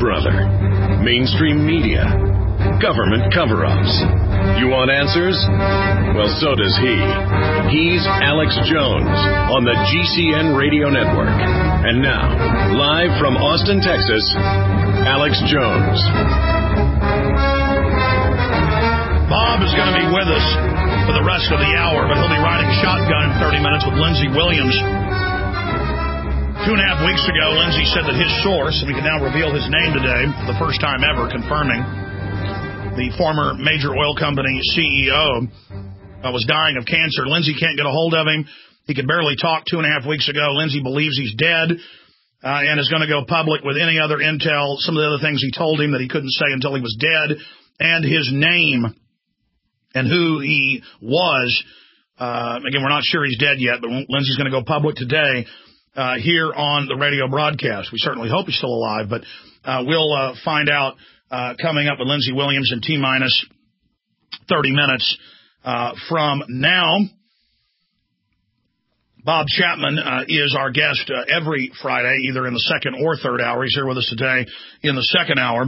brother. Mainstream media. Government cover-ups. You want answers? Well, so does he. He's Alex Jones on the GCN Radio Network. And now, live from Austin, Texas, Alex Jones. Bob is going to be with us for the rest of the hour, but he'll be riding shotgun in 30 minutes with Lindsey Williams. 2.5 weeks ago, Lindsey said that his source, and we can now reveal his name today for the first time ever, confirming the former major oil company CEO was dying of cancer. Lindsey can't get a hold of him. He could barely talk 2.5 weeks ago. Lindsey believes he's dead and is going to go public with any other intel, some of the other things he told him that he couldn't say until he was dead, and his name and who he was. Again, we're not sure he's dead yet, but Lindsey's going to go public today here on the radio broadcast. We certainly hope he's still alive, but we'll find out coming up with Lindsey Williams in T-minus 30 minutes from now. Bob Chapman is our guest every Friday, either in the second or third hour. He's here with us today in the second hour.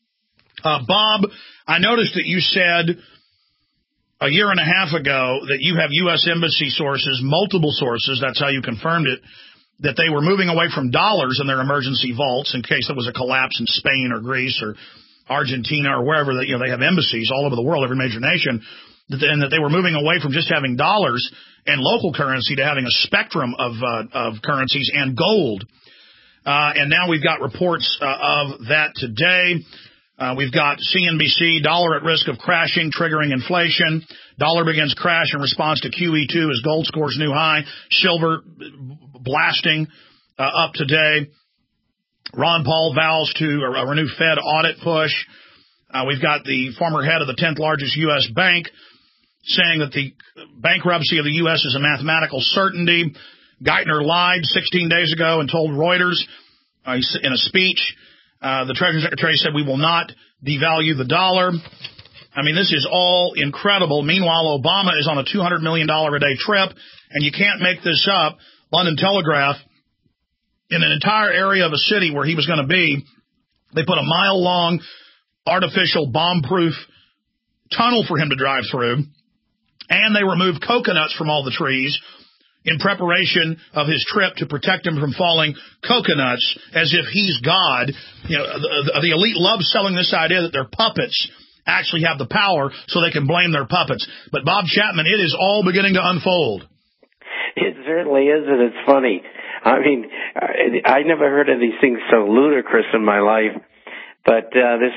Bob, I noticed that you said a year and a half ago that you have U.S. Embassy sources, multiple sources, that's how you confirmed it, that they were moving away from dollars in their emergency vaults in case there was a collapse in Spain or Greece or Argentina or wherever that, they have embassies all over the world, every major nation, and that they were moving away from just having dollars and local currency to having a spectrum of currencies and gold. And now we've got reports of that today. We've got CNBC, dollar at risk of crashing, triggering inflation. Dollar begins crash in response to QE2 as gold scores new high. Silver blasting up today. Ron Paul vows to a renewed Fed audit push. We've got the former head of the 10th largest U.S. bank saying that the bankruptcy of the U.S. is a mathematical certainty. Geithner lied 16 days ago and told Reuters in a speech, the Treasury Secretary said, we will not devalue the dollar. I mean, this is all incredible. Meanwhile, Obama is on a $200 million a day trip, and you can't make this up. London Telegraph, in an entire area of a city where he was going to be, they put a mile-long artificial bomb-proof tunnel for him to drive through, and they removed coconuts from all the trees in preparation of his trip to protect him from falling coconuts, as if he's God. The elite love selling this idea that their puppets actually have the power so they can blame their puppets. But Bob Chapman, it is all beginning to unfold. It certainly is, and it's funny. I mean, I never heard of these things so ludicrous in my life. But there's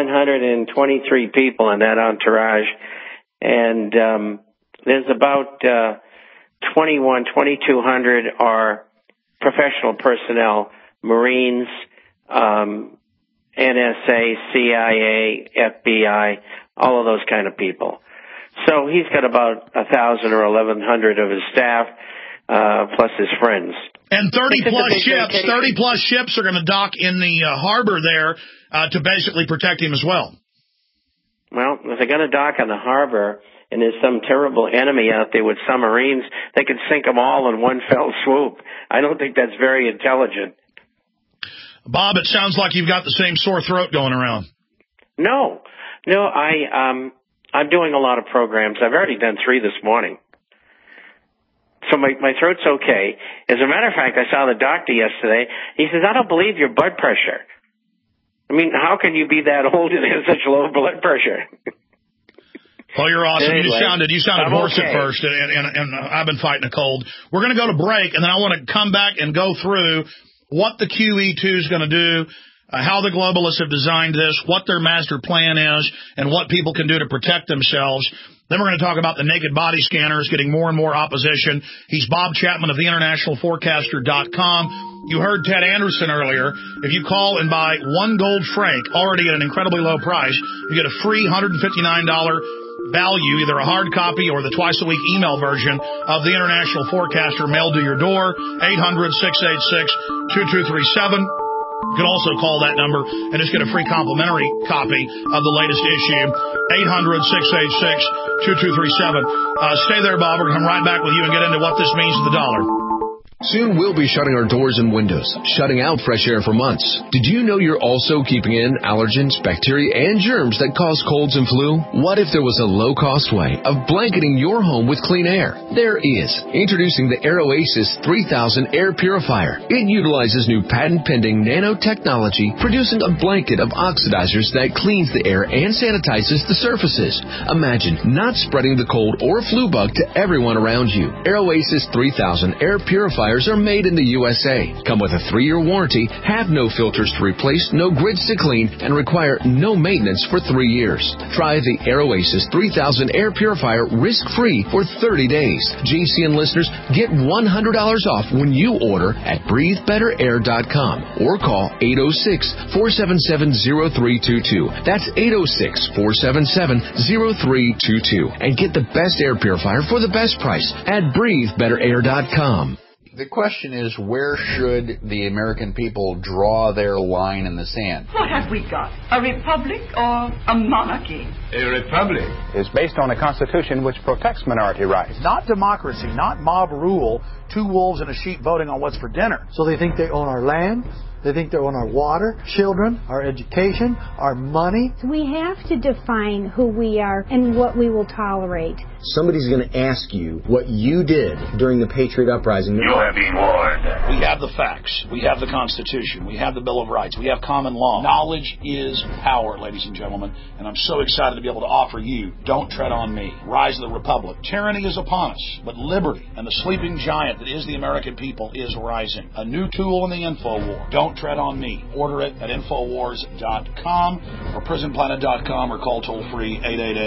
3,123 people in that entourage, and there's about 2,200 are professional personnel, Marines, NSA, CIA, FBI, all of those kind of people. So he's got about 1,000 or 1,100 of his staff, plus his friends. And 30-plus ships are going to dock in the harbor there to basically protect him as well. Well, if they're going to dock on the harbor and there's some terrible enemy out there with submarines, they could sink them all in one fell swoop. I don't think that's very intelligent. Bob, it sounds like you've got the same sore throat going around. No, I'm doing a lot of programs. I've already done 3 this morning. So my throat's okay. As a matter of fact, I saw the doctor yesterday. He says, I don't believe your blood pressure. I mean, how can you be that old and have such low blood pressure? Well, you're awesome. Anyway, you sounded hoarse okay at first, and I've been fighting a cold. We're going to go to break, and then I want to come back and go through what the QE2 is going to do, how the globalists have designed this, what their master plan is, and what people can do to protect themselves. Then we're going to talk about the naked body scanners getting more and more opposition. He's Bob Chapman of the internationalforecaster.com. You heard Ted Anderson earlier. If you call and buy 1 gold franc, already at an incredibly low price, you get a free $159 value, either a hard copy or the twice-a-week email version of the International Forecaster mailed to your door, 800-686-2237. You can also call that number and just get a free complimentary copy of the latest issue, 800-686-2237. Stay there, Bob. We're going to come right back with you and get into what this means to the dollar. Soon we'll be shutting our doors and windows, shutting out fresh air for months. Did you know you're also keeping in allergens, bacteria, and germs that cause colds and flu? What if there was a low-cost way of blanketing your home with clean air? There is. Introducing the AirOasis 3000 Air Purifier. It utilizes new patent-pending nanotechnology, producing a blanket of oxidizers that cleans the air and sanitizes the surfaces. Imagine not spreading the cold or flu bug to everyone around you. AirOasis 3000 Air Purifier are made in the USA, come with a 3-year warranty, have no filters to replace, no grids to clean, and require no maintenance for 3 years. Try the AirOasis 3000 Air Purifier risk-free for 30 days. GCN listeners get $100 off when you order at breathebetterAir.com or call 806-477-0322. That's 806-477-0322 and get the best air purifier for the best price at breathebetterAir.com. The question is, where should the American people draw their line in the sand? What have we got? A republic or a monarchy? A republic is based on a constitution which protects minority rights. Not democracy, not mob rule, 2 wolves and a sheep voting on what's for dinner. So they think they own our land, they think they own our water, children, our education, our money. We have to define who we are and what we will tolerate. Somebody's going to ask you what you did during the Patriot Uprising. You have been warned. We have the facts. We have the Constitution. We have the Bill of Rights. We have common law. Knowledge is power, ladies and gentlemen. And I'm so excited to be able to offer you Don't Tread on Me, Rise of the Republic. Tyranny is upon us, but liberty and the sleeping giant that is the American people is rising. A new tool in the info war. Don't Tread on Me. Order it at Infowars.com or PrisonPlanet.com or call toll-free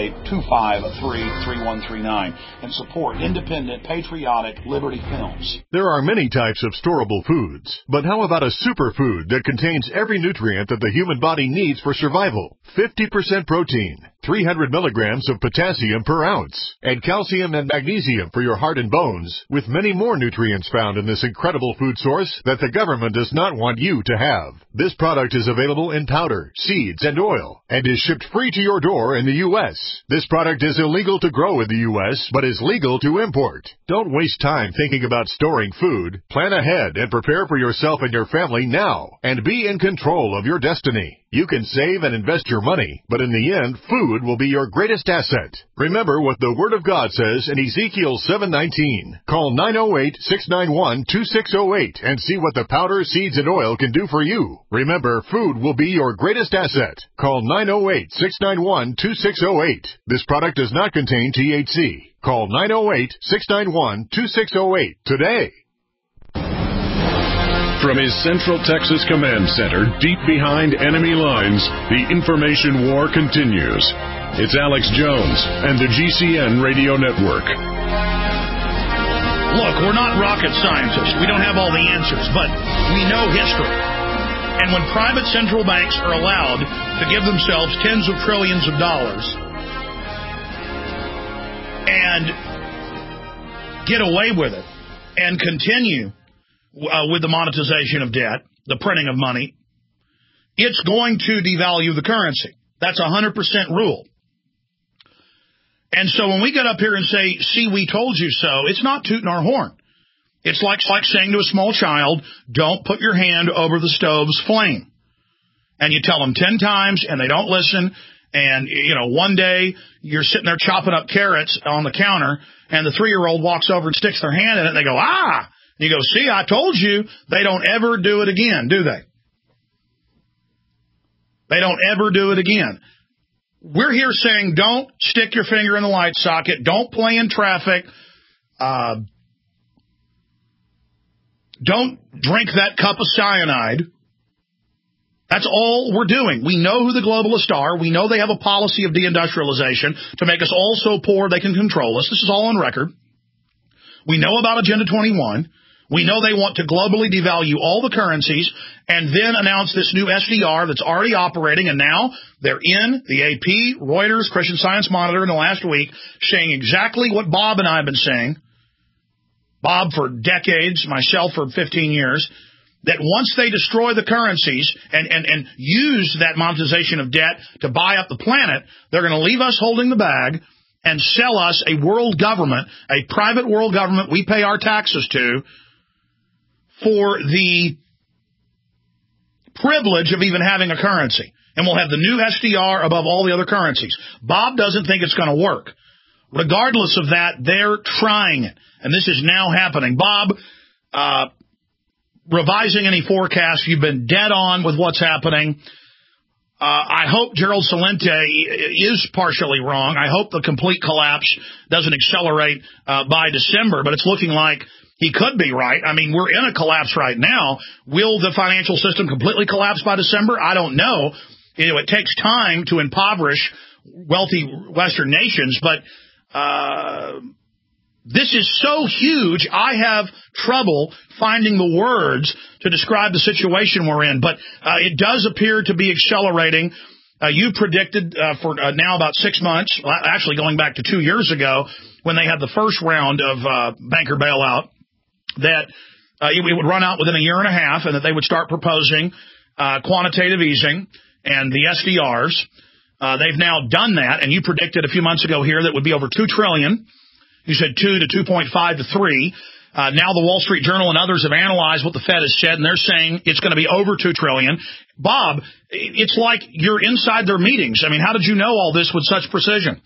888-253-3139 and support independent, patriotic Liberty Films. There are many types of storable foods, but how about a superfood that contains every nutrient that the human body needs for survival? 50% protein, 300 milligrams of potassium per ounce, and calcium and magnesium for your heart and bones, with many more nutrients found in this incredible food source that the government does not want you to have. This product is available in powder, seeds, and oil, and is shipped free to your door in the U.S. This product is illegal to grow in the U.S., but is legal to import. Don't waste time thinking about storing food. Plan ahead and prepare for yourself and your family now, and be in control of your destiny. You can save and invest your money, but in the end, food will be your greatest asset. Remember what the Word of God says in Ezekiel 7:19. Call 908-691-2608 and see what the powder, seeds, and oil can do for you. Remember, food will be your greatest asset. Call 908-691-2608. This product does not contain THC. Call 908-691-2608 today. From his Central Texas Command Center, deep behind enemy lines, the information war continues. It's Alex Jones and the GCN Radio Network. Look, we're not rocket scientists. We don't have all the answers, but we know history. And when private central banks are allowed to give themselves tens of trillions of dollars and get away with it and continue with the monetization of debt, the printing of money, it's going to devalue the currency. That's a 100% rule. And so when we get up here and say, see, we told you so, it's not tooting our horn. It's like saying to a small child, don't put your hand over the stove's flame. And you tell them 10 times and they don't listen. And, one day you're sitting there chopping up carrots on the counter and the 3-year-old walks over and sticks their hand in it and they go, ah! You go, see, I told you. They don't ever do it again, do they? They don't ever do it again. We're here saying don't stick your finger in the light socket. Don't play in traffic. Don't drink that cup of cyanide. That's all we're doing. We know who the globalists are. We know they have a policy of deindustrialization to make us all so poor they can control us. This is all on record. We know about Agenda 21. We know they want to globally devalue all the currencies and then announce this new SDR that's already operating, and now they're in the AP, Reuters, Christian Science Monitor in the last week saying exactly what Bob and I have been saying, Bob for decades, myself for 15 years, that once they destroy the currencies and use that monetization of debt to buy up the planet, they're going to leave us holding the bag and sell us a world government, a private world government we pay our taxes to, for the privilege of even having a currency. And we'll have the new SDR above all the other currencies. Bob doesn't think it's going to work. Regardless of that, they're trying it. And this is now happening. Bob, revising any forecast, you've been dead on with what's happening. I hope Gerald Celente is partially wrong. I hope the complete collapse doesn't accelerate by December, but it's looking like he could be right. I mean, we're in a collapse right now. Will the financial system completely collapse by December? I don't know. It takes time to impoverish wealthy Western nations, but this is so huge, I have trouble finding the words to describe the situation we're in. But it does appear to be accelerating. You predicted for now about 6 months, actually going back to 2 years ago, when they had the first round of banker bailout, that it would run out within a year and a half and that they would start proposing quantitative easing and the SDRs. They've now done that, and you predicted a few months ago here that it would be over $2 trillion. You said 2 to 2.5 to 3. Now the Wall Street Journal and others have analyzed what the Fed has said, and they're saying it's going to be over $2 trillion. Bob, it's like you're inside their meetings. I mean, how did you know all this with such precision?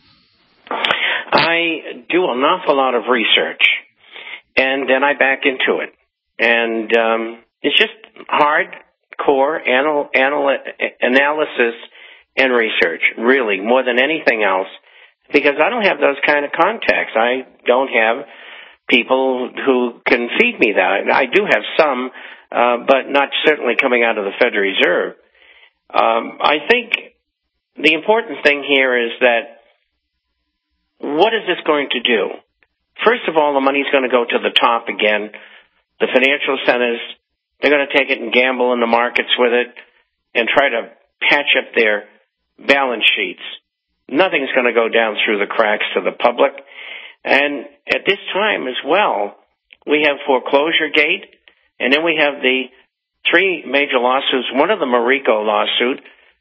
I do an awful lot of research, and then I back into it. And it's just hardcore analysis and research, really, more than anything else, because I don't have those kind of contacts. I don't have people who can feed me that. I do have some, but not certainly coming out of the Federal Reserve. I think the important thing here is that what is this going to do? First of all, the money's going to go to the top again. The financial centers, they're going to take it and gamble in the markets with it and try to patch up their balance sheets. Nothing's going to go down through the cracks to the public. And at this time as well, we have foreclosure gate, and then we have the 3 major lawsuits. One of them a RICO lawsuit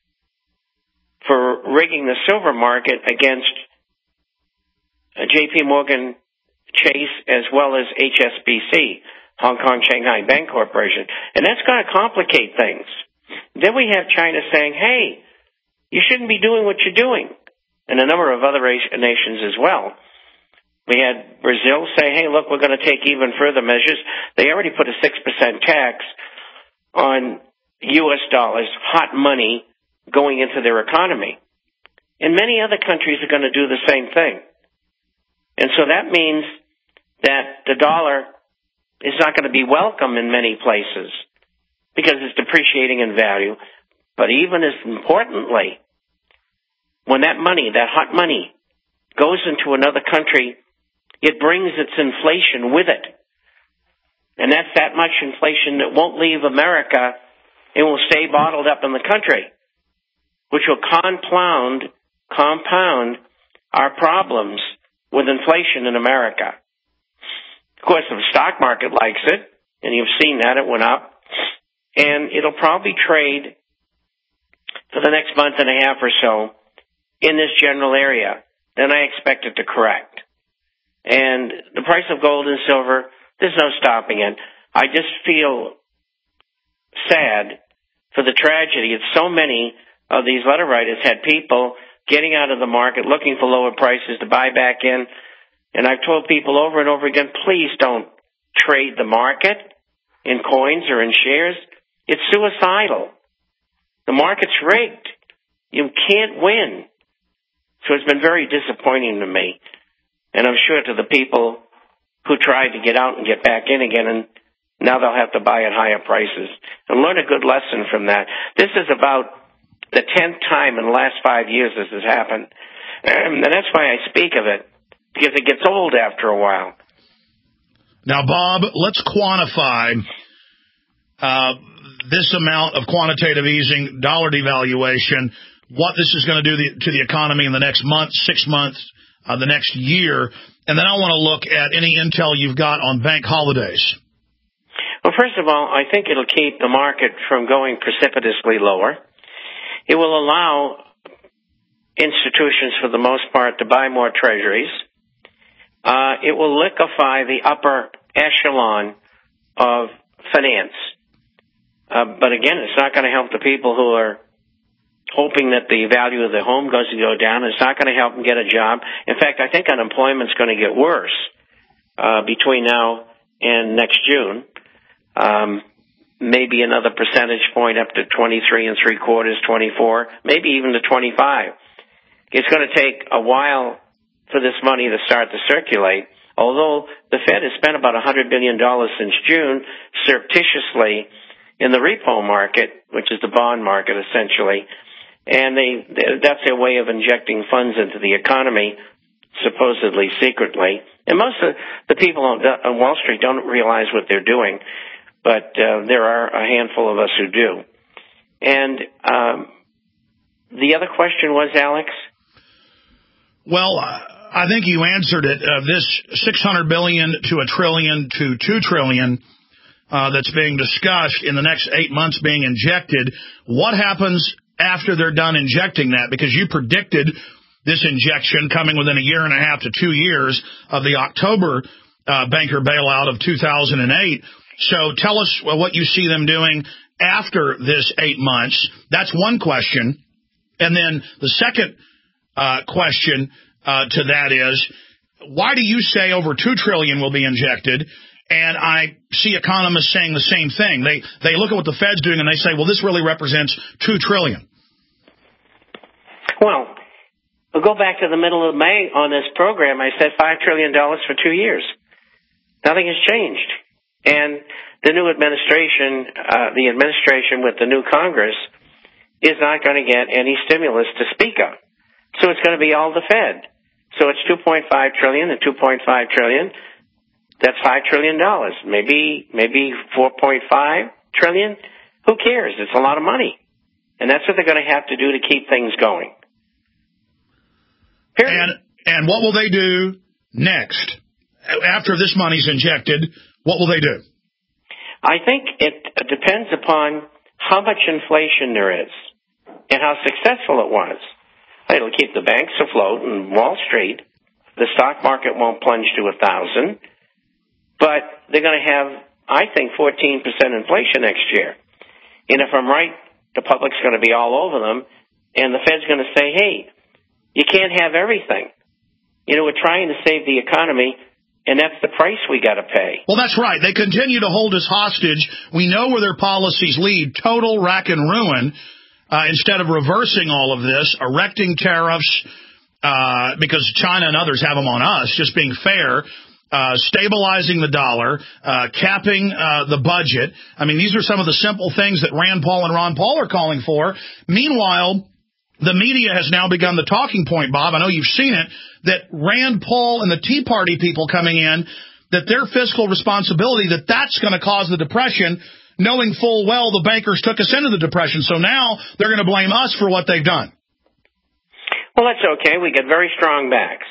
for rigging the silver market against J.P. Morgan Chase as well as HSBC, Hong Kong Shanghai Bank Corporation. And that's going to complicate things. Then we have China saying, hey, you shouldn't be doing what you're doing, and a number of other nations as well. We had Brazil say, hey, look, we're going to take even further measures. They already put a 6% tax on U.S. dollars, hot money, going into their economy. And many other countries are going to do the same thing. And so that means that the dollar is not going to be welcome in many places because it's depreciating in value. But even as importantly, when that money, that hot money, goes into another country, it brings its inflation with it. And that's that much inflation that won't leave America. It will stay bottled up in the country, which will compound our problems with inflation in America. Of course, the stock market likes it, and you've seen that, it went up. And it'll probably trade for the next month and a half or so in this general area. Then I expect it to correct. And the price of gold and silver, there's no stopping it. I just feel sad for the tragedy. It's so many of these letter writers had people getting out of the market, looking for lower prices to buy back in. And I've told people over and over again, please don't trade the market in coins or in shares. It's suicidal. The market's rigged. You can't win. So it's been very disappointing to me. And I'm sure to the people who tried to get out and get back in again, and now they'll have to buy at higher prices. And learn a good lesson from that. This is about the 10th time in the last 5 years this has happened. And that's why I speak of it, because it gets old after a while. Now, Bob, let's quantify this amount of quantitative easing, dollar devaluation, what this is going to do to the economy in the next month, 6 months, the next year. And then I want to look at any intel you've got on bank holidays. Well, first of all, I think it'll keep the market from going precipitously lower. It will allow institutions, for the most part, to buy more treasuries. It will liquefy the upper echelon of finance. But again, it's not going to help the people who are hoping that the value of the home goes to go down. It's not going to help them get a job. In fact, I think unemployment's going to get worse between now and next June. Maybe another percentage point up to 23 3/4, 24, maybe even to 25. It's going to take a while for this money to start to circulate, although the Fed has spent about $100 billion since June surreptitiously in the repo market, which is the bond market essentially, and that's their way of injecting funds into the economy, supposedly secretly. And most of the people on Wall Street don't realize what they're doing, but there are a handful of us who do. And the other question was, Alex? Well, I think you answered it. This $600 billion to $1 trillion to $2 trillion that's being discussed in the next 8 months being injected, what happens after they're done injecting that? Because you predicted this injection coming within 1.5 to 2 years of the October banker bailout of 2008. So tell us what you see them doing after this 8 months. That's one question. And then the second question to that is, why do you say over $2 trillion will be injected? And I see economists saying the same thing. They look at what the Fed's doing and they say, well, this really represents $2 trillion. Well, we'll go back to the middle of May on this program. I said $5 trillion for 2 years. Nothing has changed. And the new administration, with the new Congress, is not going to get any stimulus to speak of. So it's going to be all the Fed. So it's $2.5 trillion and $2.5 trillion. That's $5 trillion. Maybe $4.5 trillion. Who cares? It's a lot of money. And that's what they're going to have to do to keep things going. Period. And what will they do next? After this money's injected, what will they do? I think it depends upon how much inflation there is and how successful it was. It'll keep the banks afloat and Wall Street. The stock market won't plunge to 1,000. But they're going to have, I think, 14% inflation next year. And if I'm right, the public's going to be all over them, and the Fed's going to say, hey, you can't have everything. You know, we're trying to save the economy, and that's the price we got to pay. Well, that's right. They continue to hold us hostage. We know where their policies lead, total rack and ruin, instead of reversing all of this, erecting tariffs, because China and others have them on us, just being fair, stabilizing the dollar, capping the budget. I mean, these are some of the simple things that Rand Paul and Ron Paul are calling for. Meanwhile, the media has now begun the talking point, Bob. I know you've seen it, that Rand Paul and the Tea Party people coming in, that their fiscal responsibility, that's going to cause the Depression, knowing full well the bankers took us into the Depression. So now they're going to blame us for what they've done. Well, that's okay. We get very strong backs.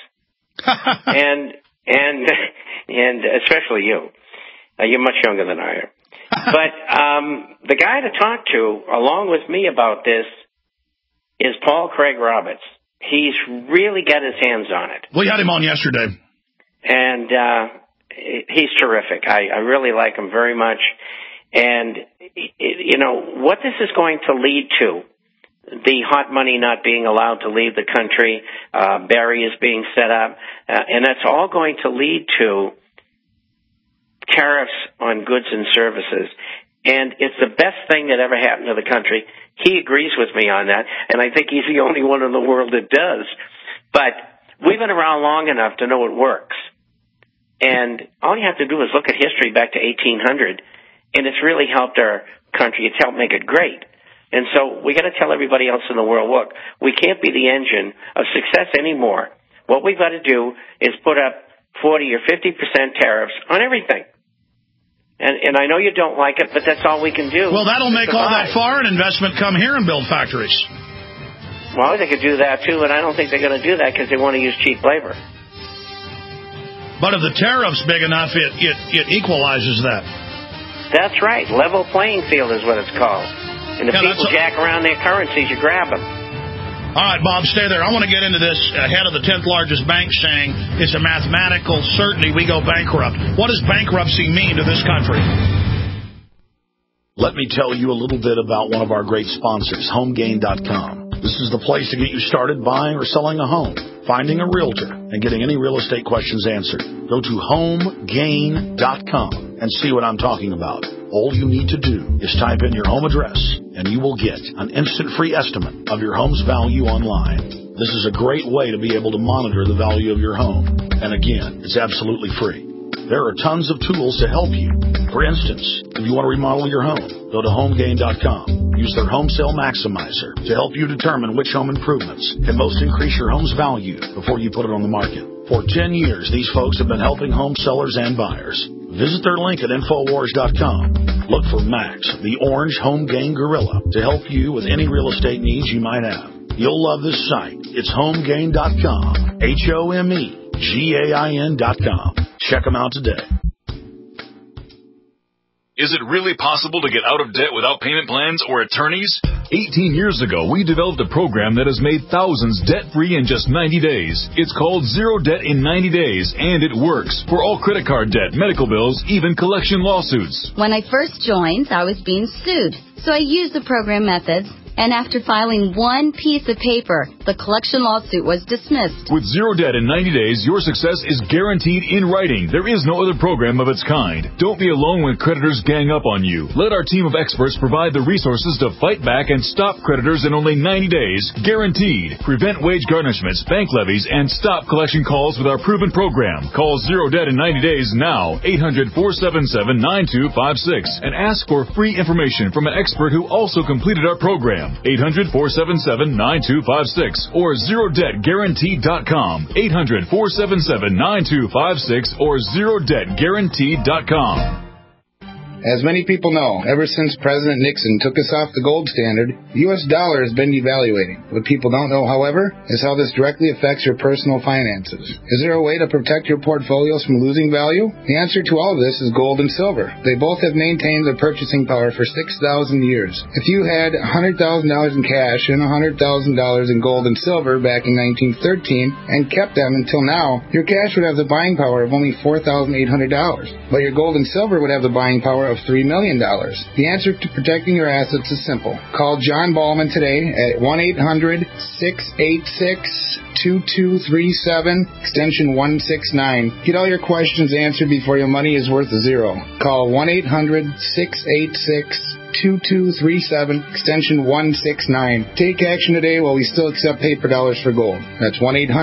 And especially you. You're much younger than I am. But the guy to talk to, along with me about this, is Paul Craig Roberts. He's really got his hands on it. We had him on yesterday. And he's terrific. I really like him very much. And, you know, what this is going to lead to, the hot money not being allowed to leave the country, barriers being set up, and that's all going to lead to tariffs on goods and services. And it's the best thing that ever happened to the country. He agrees with me on that, and I think he's the only one in the world that does. But we've been around long enough to know it works. And all you have to do is look at history back to 1800, and it's really helped our country. It's helped make it great. And so we got to tell everybody else in the world, look, we can't be the engine of success anymore. What we've got to do is put up 40 or 50% tariffs on everything. And I know you don't like it, but that's all we can do. Well, that'll make all that foreign investment come here and build factories. Well, they could do that, too, and I don't think they're going to do that because they want to use cheap labor. But if the tariff's big enough, it equalizes that. That's right. Level playing field is what it's called. And if people jack around their currencies, you grab them. All right, Bob, stay there. I want to get into this head of the 10th largest bank saying it's a mathematical certainty we go bankrupt. What does bankruptcy mean to this country? let me tell you a little bit about one of our great sponsors, HomeGain.com. This is the place to get you started buying or selling a home, finding a realtor, and getting any real estate questions answered. Go to HomeGain.com and see what I'm talking about. All you need to do is type in your home address, and you will get an instant free estimate of your home's value online. This is a great way to be able to monitor the value of your home. And again, it's absolutely free. There are tons of tools to help you. For instance, if you want to remodel your home, go to HomeGain.com. Use their Home Sale Maximizer to help you determine which home improvements can most increase your home's value before you put it on the market. For 10 years, these folks have been helping home sellers and buyers. Visit their link at Infowars.com. Look for Max, the orange Home Gain Gorilla, to help you with any real estate needs you might have. You'll love this site. It's HomeGain.com. HomeGain.com. Check them out today. Is it really possible to get out of debt without payment plans or attorneys? 18 years ago, we developed a program that has made thousands debt-free in just 90 days. It's called Zero Debt in 90 Days, and it works for all credit card debt, medical bills, even collection lawsuits. When I first joined, I was being sued, so I used the program methods. And after filing one piece of paper, the collection lawsuit was dismissed. With Zero Debt in 90 days, your success is guaranteed in writing. There is no other program of its kind. Don't be alone when creditors gang up on you. Let our team of experts provide the resources to fight back and stop creditors in only 90 days, guaranteed. Prevent wage garnishments, bank levies, and stop collection calls with our proven program. Call Zero Debt in 90 days now, 800-477-9256, and ask for free information from an expert who also completed our program. 800-477-9256 or ZeroDebtGuaranteed.com. 800-477-9256 or ZeroDebtGuaranteed.com. As many people know, ever since President Nixon took us off the gold standard, the U.S. dollar has been devaluating. What people don't know, however, is how this directly affects your personal finances. Is there a way to protect your portfolios from losing value? The answer to all of this is gold and silver. They both have maintained their purchasing power for 6,000 years. If you had $100,000 in cash and $100,000 in gold and silver back in 1913 and kept them until now, your cash would have the buying power of only $4,800, but your gold and silver would have the buying power of $3 million. The answer to protecting your assets is simple. Call John Ballman today at 1-800-686-2237, extension 169. Get all your questions answered before your money is worth zero. Call 1-800-686-2237, extension 169. Take action today while we still accept paper dollars for gold. That's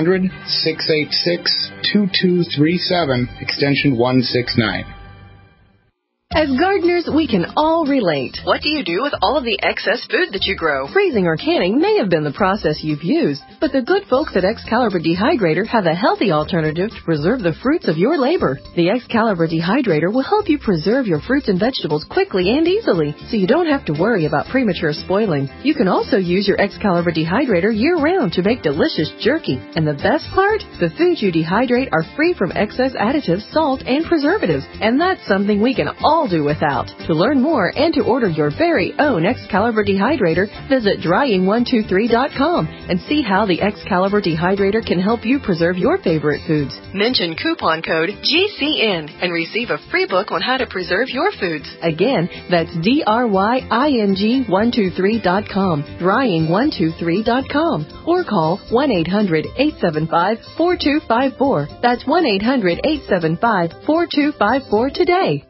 1-800-686-2237, extension 169. As gardeners, we can all relate. What do you do with all of the excess food that you grow? Freezing or canning may have been the process you've used, but the good folks at Excalibur Dehydrator have a healthy alternative to preserve the fruits of your labor. The Excalibur Dehydrator will help you preserve your fruits and vegetables quickly and easily, so you don't have to worry about premature spoiling. You can also use your Excalibur Dehydrator year-round to make delicious jerky. And the best part? The foods you dehydrate are free from excess additives, salt, and preservatives, and that's something we can all do without. To learn more and to order your very own Excalibur Dehydrator, visit drying123.com and see how the Excalibur Dehydrator can help you preserve your favorite foods. Mention coupon code GCN and receive a free book on how to preserve your foods. Again, that's DRYING123.com, drying123.com, or call 1-800-875-4254. That's 1-800-875-4254 today.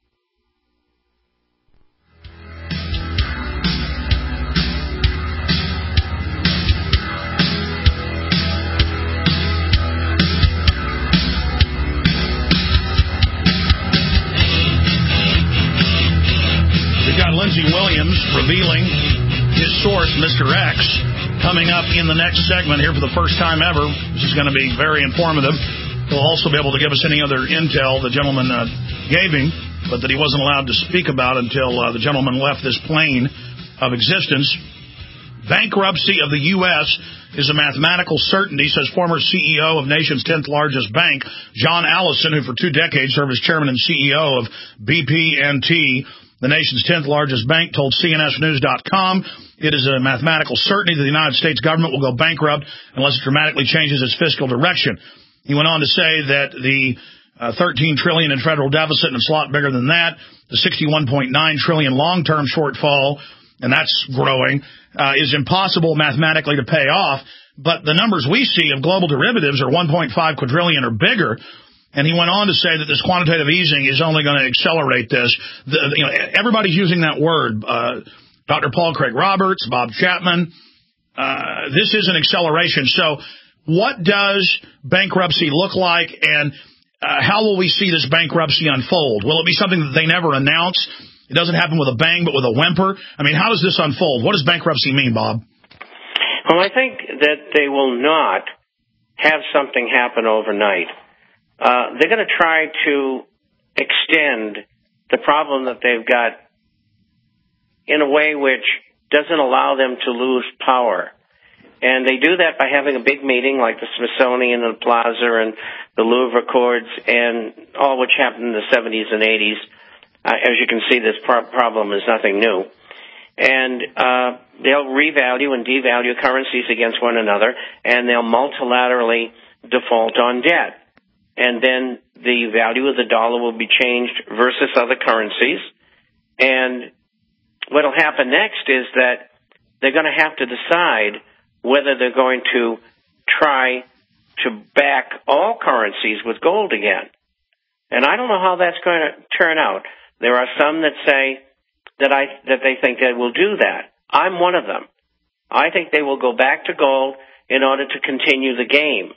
Lindsey Williams revealing his source, Mr. X, coming up in the next segment here for the first time ever. This is going to be very informative. He'll also be able to give us any other intel the gentleman gave him, but that he wasn't allowed to speak about until the gentleman left this plane of existence. Bankruptcy of the U.S. is a mathematical certainty, says former CEO of nation's 10th largest bank, John Allison, who for 2 decades served as chairman and CEO of BB&T. The nation's 10th largest bank told CNSnews.com it is a mathematical certainty that the United States government will go bankrupt unless it dramatically changes its fiscal direction. He went on to say that the $13 trillion in federal deficit, and it's a lot bigger than that. The $61.9 trillion long-term shortfall, and that's growing, is impossible mathematically to pay off. But the numbers we see of global derivatives are 1.5 quadrillion or bigger. And he went on to say that this quantitative easing is only going to accelerate this. Everybody's using that word. Dr. Paul Craig Roberts, Bob Chapman. This is an acceleration. So what does bankruptcy look like, and how will we see this bankruptcy unfold? Will it be something that they never announce? It doesn't happen with a bang, but with a whimper? I mean, how does this unfold? What does bankruptcy mean, Bob? Well, I think that they will not have something happen overnight. They're going to try to extend the problem that they've got in a way which doesn't allow them to lose power. And they do that by having a big meeting like the Smithsonian and the Plaza and the Louvre Accords and all which happened in the 70s and 80s. As you can see, this problem is nothing new. And they'll revalue and devalue currencies against one another, and they'll multilaterally default on debt. And then the value of the dollar will be changed versus other currencies. And what will happen next is that they're going to have to decide whether they're going to try to back all currencies with gold again. And I don't know how that's going to turn out. There are some that say that they think they will do that. I'm one of them. I think they will go back to gold in order to continue the game.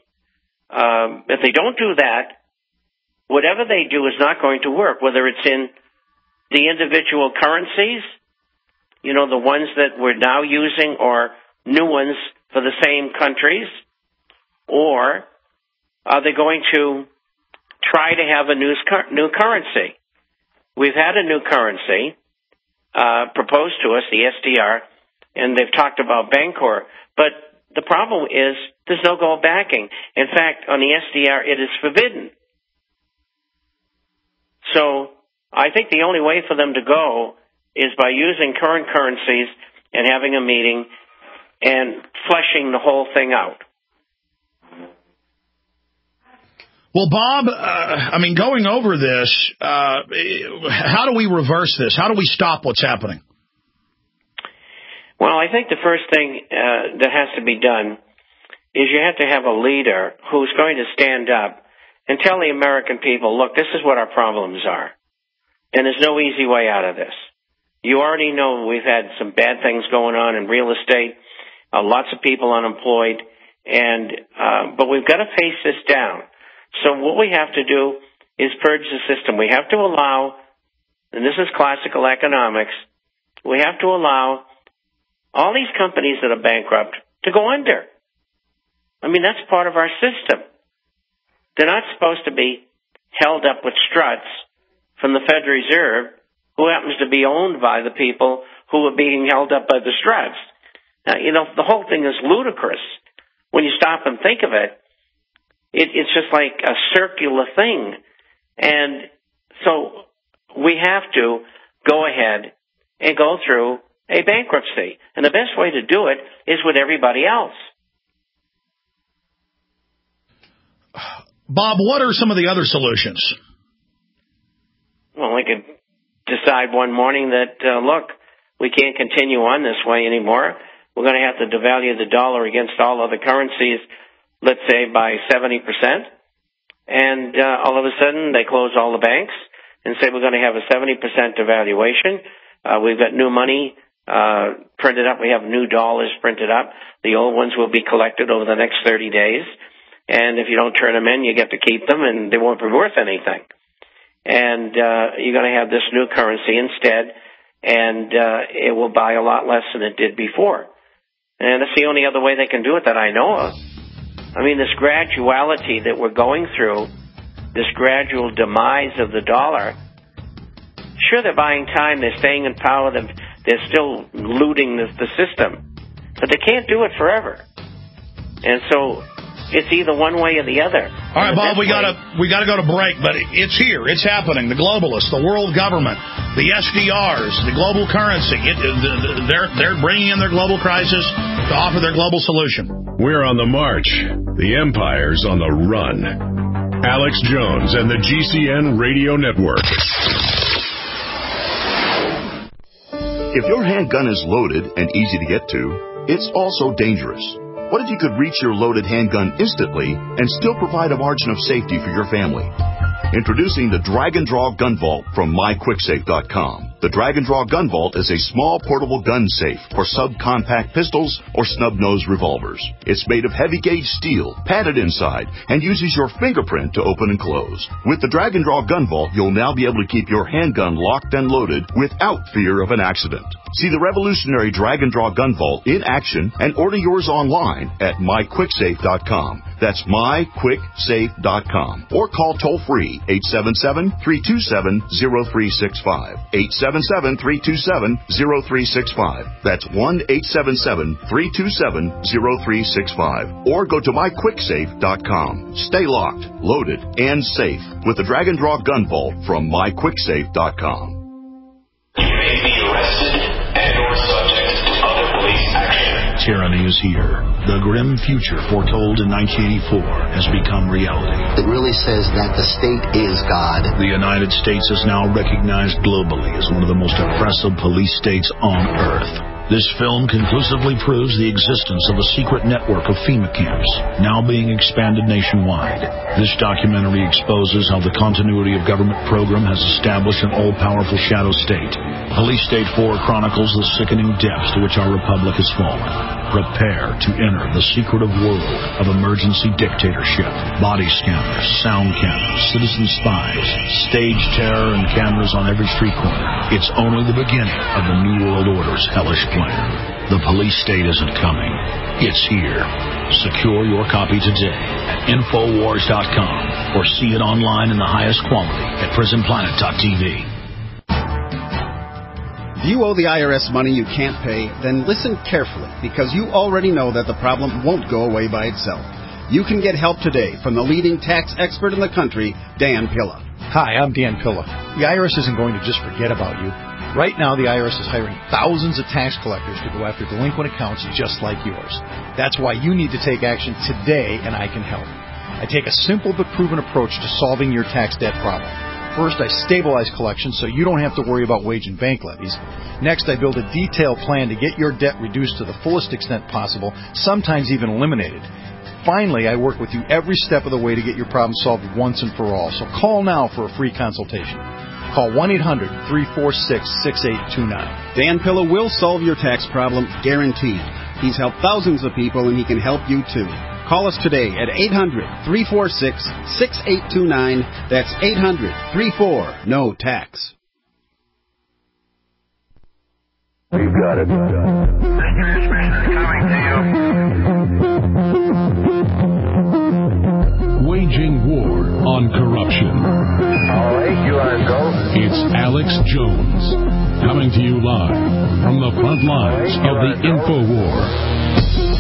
If they don't do that, whatever they do is not going to work, whether it's in the individual currencies, the ones that we're now using, or new ones for the same countries, or are they going to try to have a new currency? We've had a new currency proposed to us, the SDR, and they've talked about Bancor, but the problem is there's no gold backing. In fact, on the SDR, it is forbidden. So I think the only way for them to go is by using current currencies and having a meeting and fleshing the whole thing out. Well, Bob, going over this, how do we reverse this? How do we stop what's happening? Well, I think the first thing that has to be done is you have to have a leader who's going to stand up and tell the American people, look, this is what our problems are. And there's no easy way out of this. You already know we've had some bad things going on in real estate, lots of people unemployed, but we've got to face this down. So what we have to do is purge the system. We have to allow, and this is classical economics, we have to allow all these companies that are bankrupt to go under. I mean, that's part of our system. They're not supposed to be held up with struts from the Federal Reserve, who happens to be owned by the people who are being held up by the struts. Now, the whole thing is ludicrous. When you stop and think of it, it's just like a circular thing. And so we have to go ahead and go through a bankruptcy. And the best way to do it is with everybody else. Bob, what are some of the other solutions? Well, we could decide one morning that, look, we can't continue on this way anymore. We're going to have to devalue the dollar against all other currencies, let's say by 70%. And all of a sudden they close all the banks and say we're going to have a 70% devaluation. We've got new money printed up. We have new dollars printed up. The old ones will be collected over the next 30 days. And if you don't turn them in, you get to keep them, and they won't be worth anything. And you're going to have this new currency instead, and it will buy a lot less than it did before. And that's the only other way they can do it that I know of. I mean, this graduality that we're going through, this gradual demise of the dollar, sure, they're buying time, they're staying in power, they're still looting the system, but they can't do it forever. And so it's either one way or the other. All right, Bob, we got to go to break, but it's here. It's happening. The globalists, the world government, the SDRs, the global currency, they're bringing in their global crisis to offer their global solution. We're on the march. The empire's on the run. Alex Jones and the GCN Radio Network. If your handgun is loaded and easy to get to, it's also dangerous. What if you could reach your loaded handgun instantly and still provide a margin of safety for your family? Introducing the Drag and Draw Gun Vault from MyQuickSafe.com. The Drag and Draw Gun Vault is a small portable gun safe for subcompact pistols or snub-nosed revolvers. It's made of heavy-gauge steel, padded inside, and uses your fingerprint to open and close. With the Drag and Draw Gun Vault, you'll now be able to keep your handgun locked and loaded without fear of an accident. See the revolutionary Drag and Draw Gun Vault in action and order yours online at MyQuickSafe.com. That's MyQuickSafe.com. Or call toll-free 877-327-0365. 877-327-0365. That's 1-877-327-0365. Or go to MyQuickSafe.com. Stay locked, loaded, and safe with the Drag and Draw Gun Vault from MyQuickSafe.com. You may be arrested and/or subject to other police action. Tyranny is here. The grim future foretold in 1984 has become reality. It really says that the state is God. The United States is now recognized globally as one of the most oppressive police states on earth. This film conclusively proves the existence of a secret network of FEMA camps, now being expanded nationwide. This documentary exposes how the continuity of government program has established an all-powerful shadow state. Police State 4 chronicles the sickening depths to which our republic has fallen. Prepare to enter the secretive world of emergency dictatorship. Body scanners, sound cameras, citizen spies, stage terror, and cameras on every street corner. It's only the beginning of the New World Order's hellish plan. The police state isn't coming. It's here. Secure your copy today at Infowars.com or see it online in the highest quality at PrisonPlanet.tv. If you owe the IRS money you can't pay, then listen carefully, because you already know that the problem won't go away by itself. You can get help today from the leading tax expert in the country, Dan Pilla. Hi, I'm Dan Pilla. The IRS isn't going to just forget about you. Right now, the IRS is hiring thousands of tax collectors to go after delinquent accounts just like yours. That's why you need to take action today, and I can help. I take a simple but proven approach to solving your tax debt problem. First, I stabilize collections so you don't have to worry about wage and bank levies. Next, I build a detailed plan to get your debt reduced to the fullest extent possible, sometimes even eliminated. Finally, I work with you every step of the way to get your problem solved once and for all. So call now for a free consultation. Call 1-800-346-6829. Dan Pilla will solve your tax problem, guaranteed. He's helped thousands of people, and he can help you too. Call us today at 800-346-6829. That's 800-34-NO-TAX. We've got it. Waging war on corruption. All right, you are go. It's Alex Jones, coming to you live from the front lines of the InfoWar.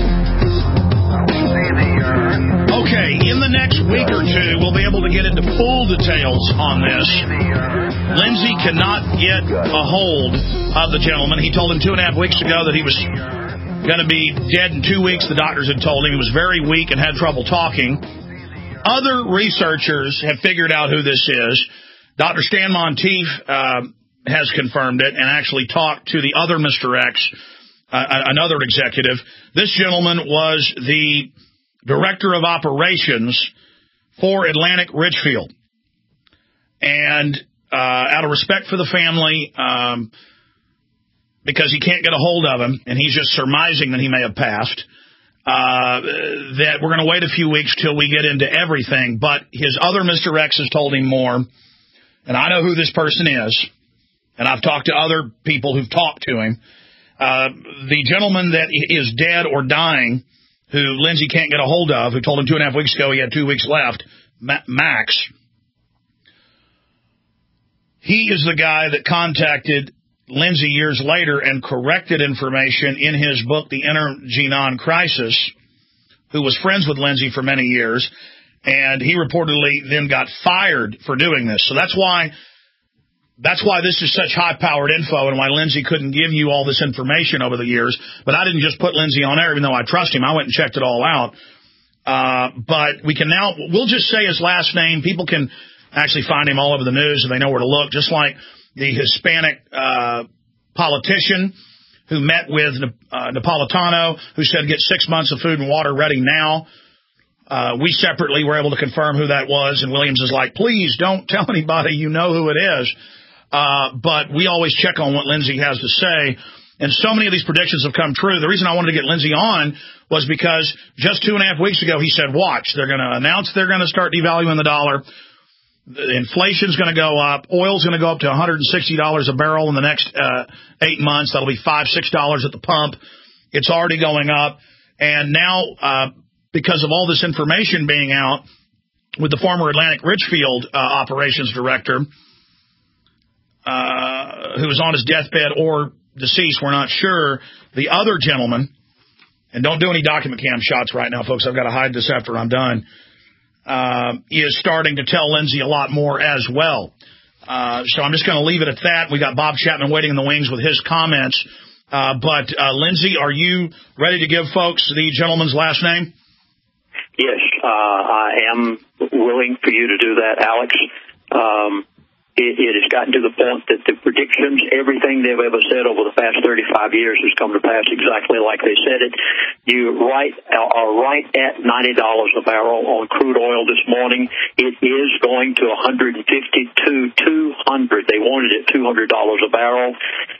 Okay, in the next week or two, we'll be able to get into full details on this. Lindsay cannot get a hold of the gentleman. He told him 2.5 weeks ago that he was going to be dead in 2 weeks. The doctors had told him he was very weak and had trouble talking. Other researchers have figured out who this is. Dr. Stan Monteith has confirmed it and actually talked to the other Mr. X, another executive. This gentleman was the director of operations for Atlantic Richfield. And out of respect for the family, because he can't get a hold of him, and he's just surmising that he may have passed, that we're going to wait a few weeks till we get into everything. But his other Mr. X has told him more, and I know who this person is, and I've talked to other people who've talked to him. The gentleman that is dead or dying, who Lindsay can't get a hold of, who told him 2.5 weeks ago he had 2 weeks left, Max, he is the guy that contacted Lindsay years later and corrected information in his book, The Energy Non-Crisis, who was friends with Lindsay for many years, and he reportedly then got fired for doing this. So that's why this is such high-powered info and why Lindsay couldn't give you all this information over the years. But I didn't just put Lindsay on air, even though I trust him. I went and checked it all out. But we'll just say his last name. People can actually find him all over the news and they know where to look, just like the Hispanic politician who met with Napolitano, who said get 6 months of food and water ready now. We separately were able to confirm who that was, and Williams is like, please don't tell anybody, you know who it is. But we always check on what Lindsey has to say. And so many of these predictions have come true. The reason I wanted to get Lindsey on was because just 2.5 weeks ago, he said, watch, they're going to announce they're going to start devaluing the dollar. The inflation's going to go up. Oil's going to go up to $160 a barrel in the next 8 months. That'll be $5-6 at the pump. It's already going up. And now, because of all this information being out with the former Atlantic Richfield operations director, who was on his deathbed or deceased, we're not sure, the other gentleman, and don't do any document cam shots right now, folks, I've got to hide this after I'm done, is starting to tell Lindsey a lot more as well. So I'm just going to leave it at that. We got Bob Chapman waiting in the wings with his comments. But Lindsey, are you ready to give folks the gentleman's last name? Yes, I am willing for you to do that, Alex. It has gotten to the point that the predictions, everything they've ever said over the past 35 years has come to pass exactly like they said it. You are right at $90 a barrel on crude oil this morning. It is going to $150 to $200. They wanted it $200 a barrel.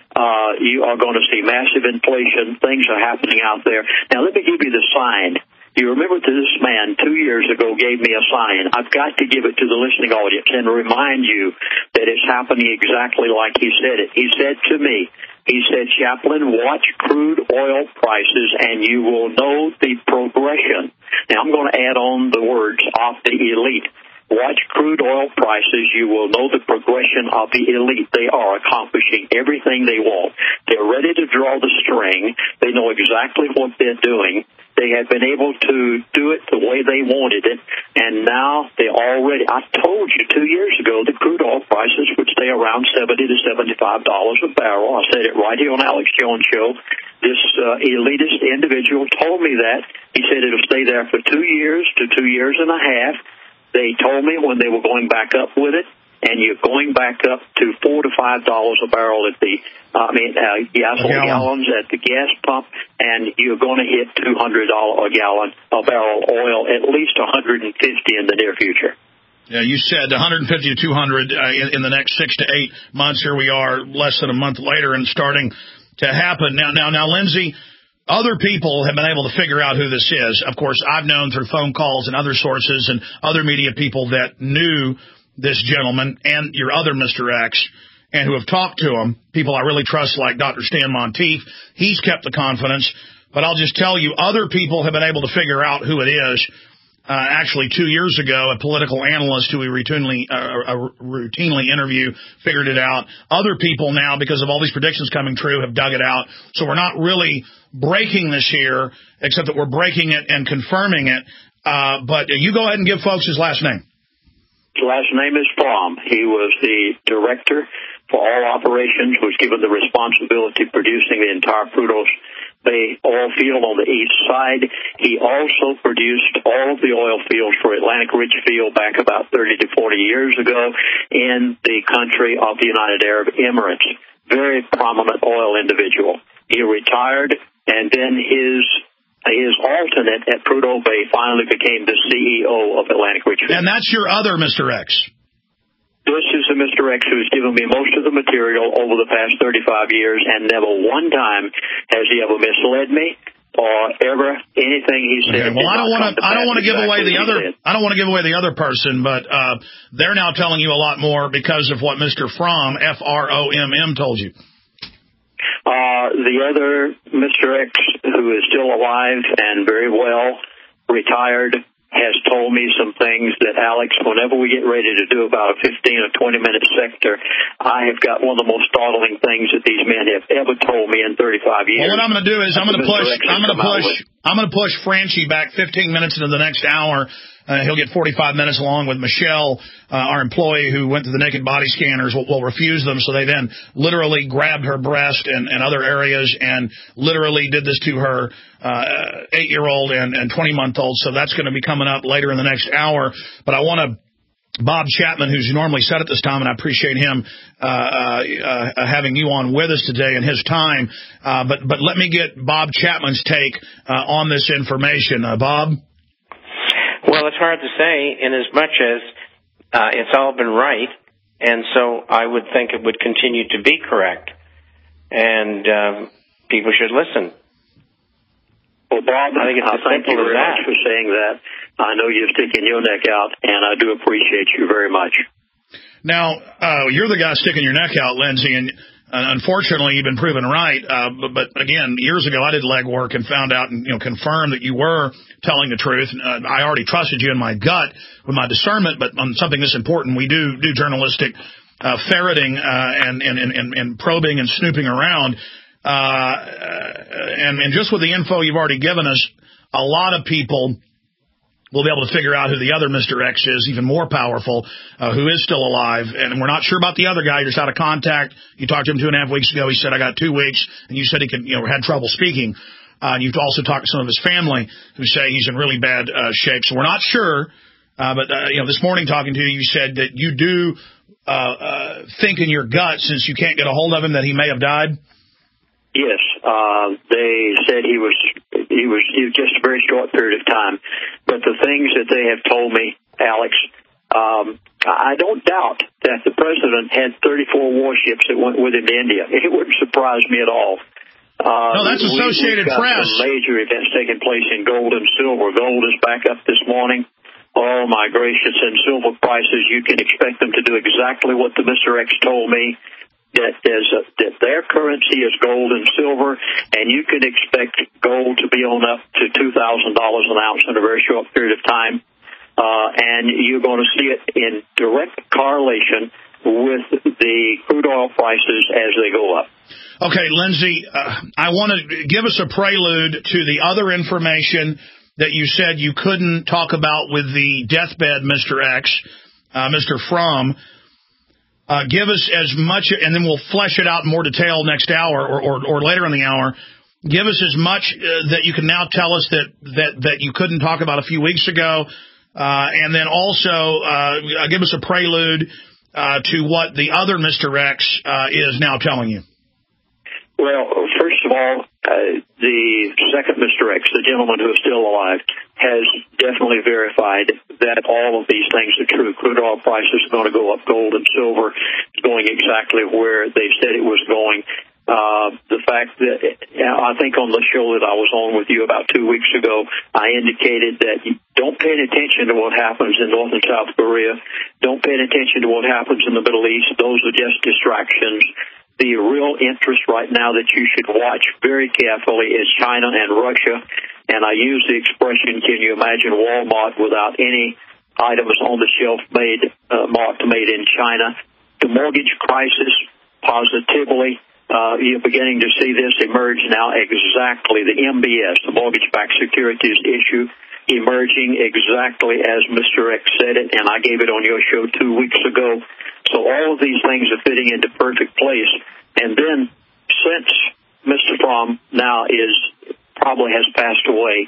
You are going to see massive inflation. Things are happening out there. Now, let me give you the sign. You remember this man 2 years ago gave me a sign. I've got to give it to the listening audience and remind you that it's happening exactly like he said it. He said to me, he said, Chaplain, watch crude oil prices and you will know the progression. Now, I'm going to add on the words of the elite. Watch crude oil prices, you will know the progression of the elite. They are accomplishing everything they want. They're ready to draw the string. They know exactly what they're doing. They have been able to do it the way they wanted it, and now they already, I told you 2 years ago that crude oil prices would stay around $70 to $75 a barrel. I said it right here on Alex Jones Show. This elitist individual told me that. He said it'll stay there for 2 years to 2 years and a half. They told me when they were going back up with it, and you're going back up to $4 to $5 a barrel at the gasoline gallons at the gas pump, and you're going to hit $200 a gallon a barrel oil, at least $150 in the near future. Yeah, you said 150 to 200 in the next 6 to 8 months. Here we are, less than a month later, and starting to happen. Now, Lindsey, other people have been able to figure out who this is. Of course, I've known through phone calls and other sources and other media people that knew this gentleman and your other Mr. X, and who have talked to him, people I really trust like Dr. Stan Monteith. He's kept the confidence. But I'll just tell you, other people have been able to figure out who it is. Actually, 2 years ago, a political analyst who we routinely interview figured it out. Other people now, because of all these predictions coming true, have dug it out. So we're not really breaking this here, except that we're breaking it and confirming it. But you go ahead and give folks his last name. His last name is Fromm. He was the director for all operations, was given the responsibility of producing the entire Prudhoe Bay oil field on the east side. He also produced all of the oil fields for Atlantic Richfield back about 30 to 40 years ago in the country of the United Arab Emirates. Very prominent oil individual. He retired, and then his alternate at Prudhoe Bay finally became the CEO of Atlantic Richfield. And that's your other Mr. X. This is the Mr. X who's given me most of the material over the past 35 years, and never one time has he ever misled me or ever anything he said. Okay, well, I don't want to give away the other. I don't want to give away the other person, but they're now telling you a lot more because of what Mr. Fromm, F-R-O-M-M, told you. The other Mr. X, who is still alive and very well retired, has told me some things that, Alex, whenever we get ready to do about a 15 or 20-minute sector, I have got one of the most startling things that these men have ever told me in 35 years. Well, what I'm going to do is I'm going to push Franchi back 15 minutes into the next hour, He'll get 45 minutes along with Michelle, our employee who went to the naked body scanners, will refuse them. So they then literally grabbed her breast and other areas and literally did this to her 8-year-old and 20-month-old. So that's going to be coming up later in the next hour. But I want to Bob Chapman, who's normally set at this time, and I appreciate him having you on with us today and his time. But let me get Bob Chapman's take on this information. Bob? Well, it's hard to say in as much as it's all been right, and so I would think it would continue to be correct, and people should listen. Well, Bob, I think it's as thank you simple as very that. much for saying that. I know you're sticking your neck out, and I do appreciate you very much. Now, you're the guy sticking your neck out, Lindsay, and unfortunately, you've been proven right. But again, years ago, I did legwork and found out and confirmed that you were telling the truth. I already trusted you in my gut with my discernment, but on something this important, we do journalistic ferreting and probing and snooping around. And just with the info you've already given us, a lot of people will be able to figure out who the other Mr. X is, even more powerful, who is still alive. And we're not sure about the other guy. You're just out of contact. You talked to him 2.5 weeks ago. He said, I got 2 weeks. And you said he could, had trouble speaking. And you've also talked to some of his family who say he's in really bad shape. So we're not sure. But this morning talking to you, you said that you do think in your gut, since you can't get a hold of him, that he may have died. Yes, they said he was just a very short period of time. But the things that they have told me, Alex, I don't doubt that the president had 34 warships that went with him to India. It wouldn't surprise me at all. No, that's Associated we've got Press. Some major events taking place in gold and silver. Gold is back up this morning. Oh, my gracious. And silver prices, you can expect them to do exactly what the Mr. X told me. That their currency is gold and silver, and you can expect gold to be on up to $2,000 an ounce in a very short period of time. And you're going to see it in direct correlation with the crude oil prices as they go up. Okay, Lindsay, I want to give us a prelude to the other information that you said you couldn't talk about with the deathbed Mr. X, Mr. Fromm. Give us as much, and then we'll flesh it out in more detail next hour or later in the hour. Give us as much that you can now tell us that you couldn't talk about a few weeks ago, and then also give us a prelude to what the other Mr. X is now telling you. Well, first of all, the second Mr. X, the gentleman who is still alive, has definitely verified that all of these things are true. Crude oil prices are going to go up. Gold and silver is going exactly where they said it was going. The fact that I think on the show that I was on with you about 2 weeks ago, I indicated that you don't pay attention to what happens in North and South Korea. Don't pay attention to what happens in the Middle East. Those are just distractions. The real interest right now that you should watch very carefully is China and Russia. And I use the expression, can you imagine Walmart without any items on the shelf marked made in China? The mortgage crisis, positively, you're beginning to see this emerge now exactly. The MBS, the mortgage-backed securities issue, emerging exactly as Mr. X said it, and I gave it on your show 2 weeks ago. So all of these things are fitting into perfect place. And then since Mr. Fromm now probably has passed away,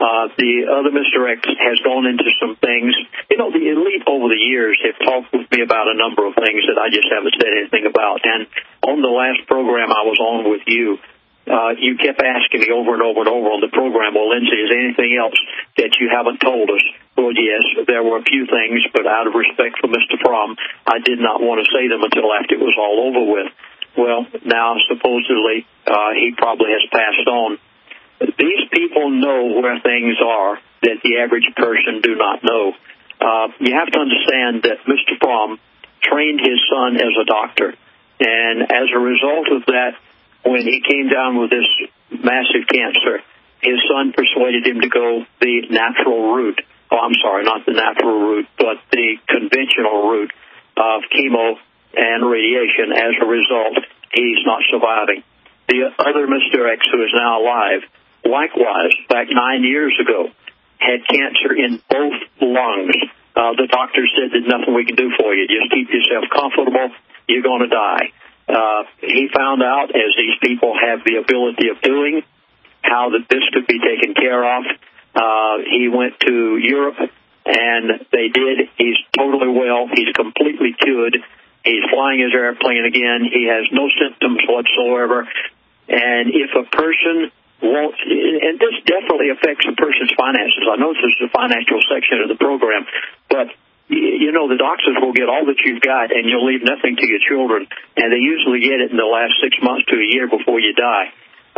the other Mr. X has gone into some things. The elite over the years have talked with me about a number of things that I just haven't said anything about. And on the last program I was on with you, you kept asking me over and over and over on the program, well, Lindsay, is there anything else that you haven't told us? Well, yes, there were a few things, but out of respect for Mr. Fromm, I did not want to say them until after it was all over with. Well, now supposedly he probably has passed on. These people know where things are that the average person do not know. You have to understand that Mr. Fromm trained his son as a doctor, and as a result of that, when he came down with this massive cancer, his son persuaded him to go the natural route. Oh, I'm sorry, not the natural route, but the conventional route of chemo and radiation. As a result, he's not surviving. The other Mr. X, who is now alive, likewise, back 9 years ago, had cancer in both lungs. The doctor said there's nothing we can do for you. Just keep yourself comfortable. You're going to die. He found out, as these people have the ability of doing, how that this could be taken care of. He went to Europe, and they did. He's totally well. He's completely cured. He's flying his airplane again. He has no symptoms whatsoever. And if a person won't, and this definitely affects a person's finances. I know this is the financial section of the program, but you know, the doctors will get all that you've got, and you'll leave nothing to your children. And they usually get it in the last 6 months to a year before you die.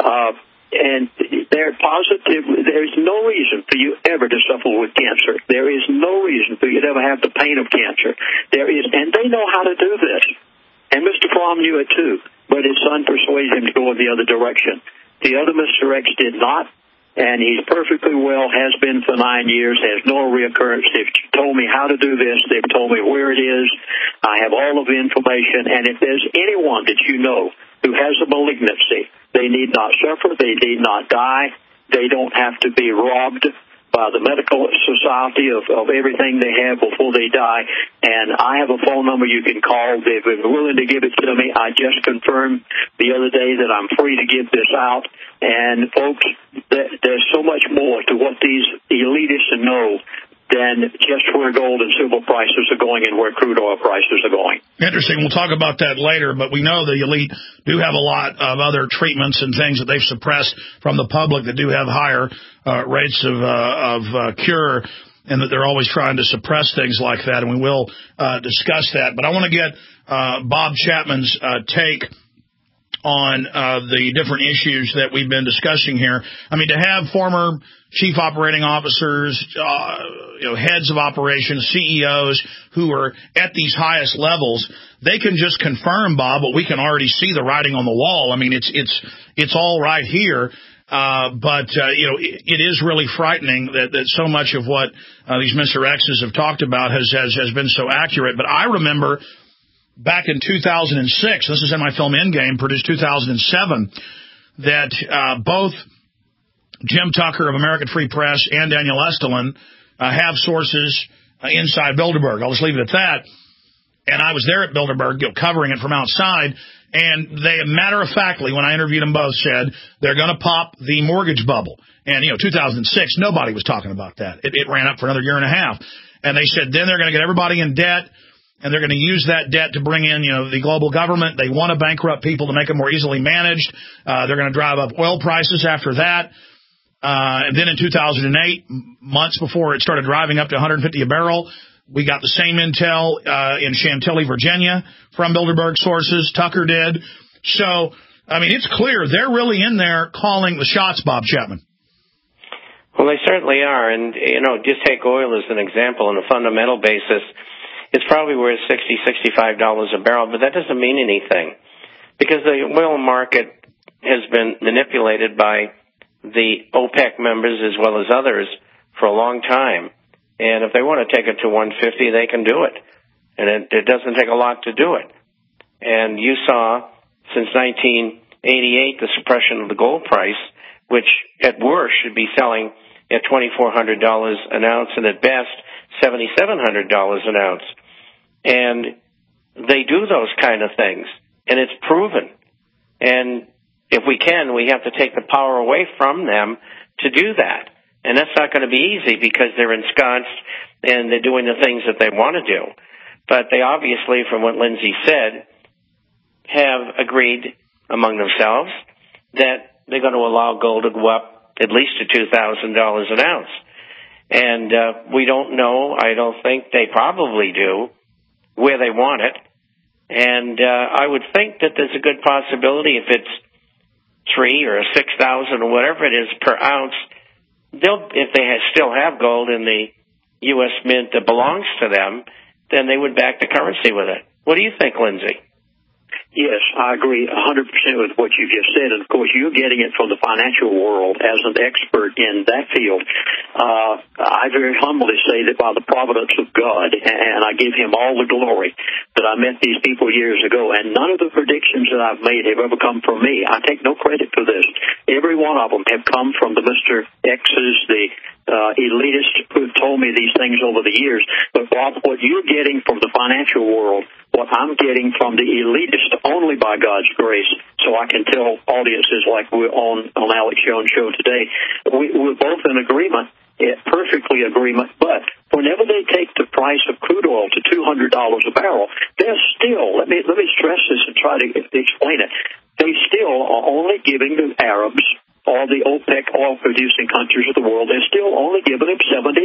And they're positive. There's no reason for you ever to suffer with cancer. There is no reason for you to ever have the pain of cancer. There is, and they know how to do this. And Mr. Fromm knew it too, but his son persuaded him to go in the other direction. The other Mr. X did not, and he's perfectly well, has been for 9 years, has no reoccurrence. They've told me how to do this. They've told me where it is. I have all of the information, and if there's anyone that you know who has a malignancy, they need not suffer. They need not die. They don't have to be robbed by the medical society of everything they have before they die. And I have a phone number you can call. They've been willing to give it to me. I just confirmed the other day that I'm free to give this out. And, folks, there's so much more to what these elitists know than just where gold and silver prices are going and where crude oil prices are going. Interesting. We'll talk about that later, but we know the elite do have a lot of other treatments and things that they've suppressed from the public that do have higher rates of cure, and that they're always trying to suppress things like that, and we will discuss that. But I want to get Bob Chapman's take on the different issues that we've been discussing here. I mean, to have former chief operating officers, heads of operations, CEOs who are at these highest levels, they can just confirm, Bob, but we can already see the writing on the wall. I mean, it's all right here. But it is really frightening that so much of what these Mr. X's have talked about has been so accurate. But I remember back in 2006, this is in my film Endgame, produced 2007, that both Jim Tucker of American Free Press and Daniel Estulin have sources inside Bilderberg. I'll just leave it at that. And I was there at Bilderberg, covering it from outside, and they, matter-of-factly, when I interviewed them both, said they're going to pop the mortgage bubble. And, 2006, nobody was talking about that. It ran up for another year and a half. And they said then they're going to get everybody in debt, and they're going to use that debt to bring in, the global government. They want to bankrupt people to make them more easily managed. They're going to drive up oil prices after that. And then in 2008, months before it started driving up to 150 a barrel, we got the same intel in Chantilly, Virginia, from Bilderberg sources. Tucker did. So, I mean, it's clear they're really in there calling the shots, Bob Chapman. Well, they certainly are. And, just take oil as an example. On a fundamental basis, it's probably worth $60, $65 a barrel, but that doesn't mean anything because the oil market has been manipulated by the OPEC members as well as others for a long time. And if they want to take it to 150, they can do it. And it doesn't take a lot to do it. And you saw, since 1988, the suppression of the gold price, which at worst should be selling at $2,400 an ounce and at best $7,700 an ounce. And they do those kind of things. And it's proven. And if we can, we have to take the power away from them to do that. And that's not going to be easy because they're ensconced and they're doing the things that they want to do. But they obviously, from what Lindsay said, have agreed among themselves that they're going to allow gold to go up at least to $2,000 an ounce. And we don't know, I don't think they probably do, where they want it. And I would think that there's a good possibility if it's 3 or 6,000 or whatever it is per ounce, if they still have gold in the U.S. Mint that belongs to them, then they would back the currency with it. What do you think, Lindsay? Yes, I agree 100% with what you just said. And, of course, you're getting it from the financial world as an expert in that field. I very humbly say that by the providence of God, and I give him all the glory, that I met these people years ago, and none of the predictions that I've made have ever come from me. I take no credit for this. every one of them have come from the Mr. X's, the elitists who've told me these things over the years. But, Bob, what you're getting from the financial world, what I'm getting from the elitist, only by God's grace, so I can tell audiences like we're on Alex Jones' show today, we're both in agreement, perfectly agreement, but whenever they take the price of crude oil to $200 a barrel, they're still, let me stress this and try to explain it, they still are only giving the Arabs, all the OPEC oil-producing countries of the world, they're still only giving them $70